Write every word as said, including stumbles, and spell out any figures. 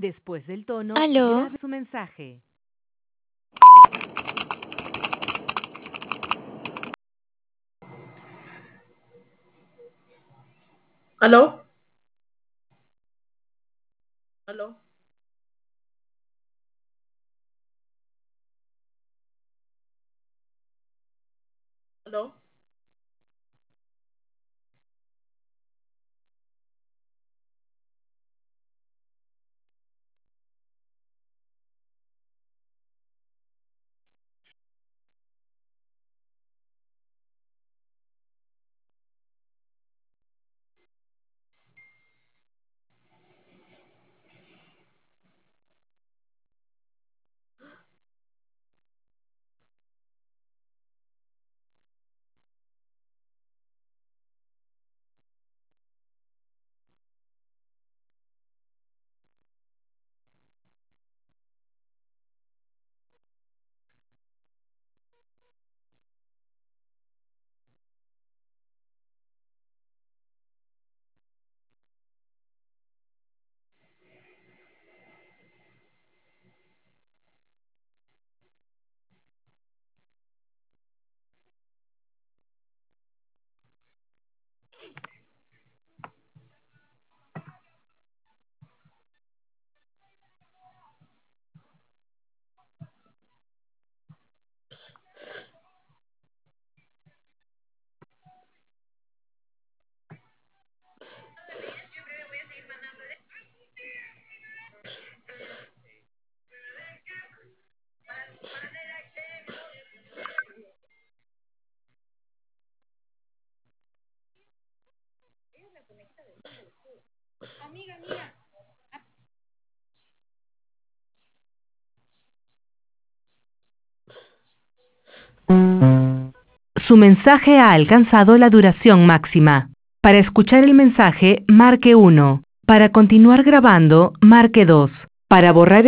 Después del tono, ¿Aló? grabe su mensaje. ¿Aló? ¿Aló? ¿Aló? Su mensaje ha alcanzado la duración máxima. Para escuchar el mensaje, marque uno. Para continuar grabando, marque dos. Para borrar